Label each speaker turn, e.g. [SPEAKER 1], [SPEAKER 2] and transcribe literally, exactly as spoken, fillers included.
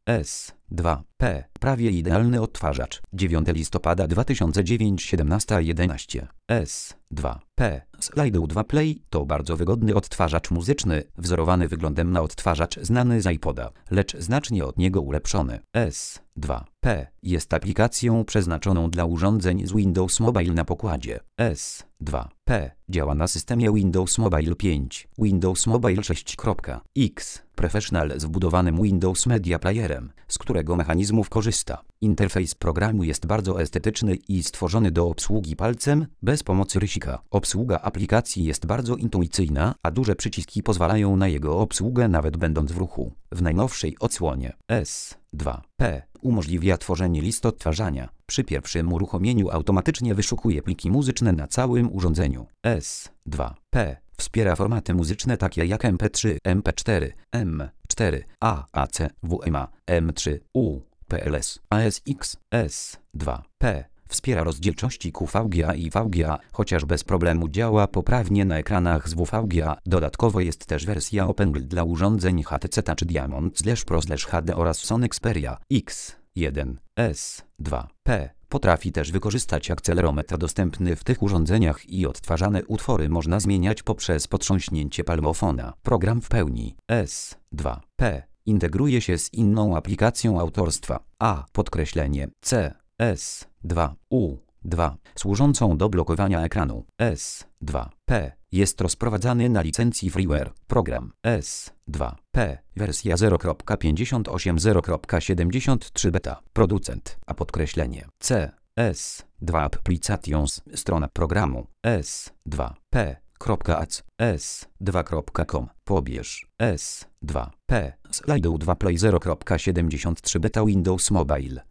[SPEAKER 1] S dwa P. Prawie idealny odtwarzacz. dziewiątego listopada dwa tysiące dziewiątego, siedemnasta jedenaście. S dwa P. Slido dwa Play to bardzo wygodny odtwarzacz muzyczny, wzorowany wyglądem na odtwarzacz znany z iPoda, lecz znacznie od niego ulepszony. S dwa P jest aplikacją przeznaczoną dla urządzeń z Windows Mobile na pokładzie. S dwa P działa na systemie Windows Mobile pięć, Windows Mobile sześć X, Professional z wbudowanym Windows Media Playerem, z którego mechanizmów korzysta. Interfejs programu jest bardzo estetyczny i stworzony do obsługi palcem, bez pomocy rysika. Obsługa aplikacji jest bardzo intuicyjna, a duże przyciski pozwalają na jego obsługę nawet będąc w ruchu. W najnowszej odsłonie S dwa P umożliwia tworzenie list odtwarzania. Przy pierwszym uruchomieniu automatycznie wyszukuje pliki muzyczne na całym urządzeniu. S dwa P wspiera formaty muzyczne takie jak M P trzy, M P cztery, M cztery, A A C, W M A, M trzy, U, P L S, A S X. S dwa P wspiera rozdzielczości Q V G A i V G A, chociaż bez problemu działa poprawnie na ekranach z W V G A. Dodatkowo jest też wersja OpenGL dla urządzeń H T C Touch Diamond Pro H D oraz Sony Xperia X jeden. S dwa P potrafi też wykorzystać akcelerometr dostępny w tych urządzeniach i odtwarzane utwory można zmieniać poprzez potrząśnięcie palmofona. Program w pełni S dwa P integruje się z inną aplikacją autorstwa A podkreślenie C S dwa U dwa służącą do blokowania ekranu. S dwa P jest rozprowadzany na licencji freeware. Program S dwa P wersja zero pięćdziesiąt osiem zero siedemdziesiąt trzy beta. Producent A podkreślenie C S dwa Applications. Strona programu S dwa P a c s dwa kropka com. Pobierz S dwa P Slido dwa Play zero siedemdziesiąt trzy beta Windows Mobile.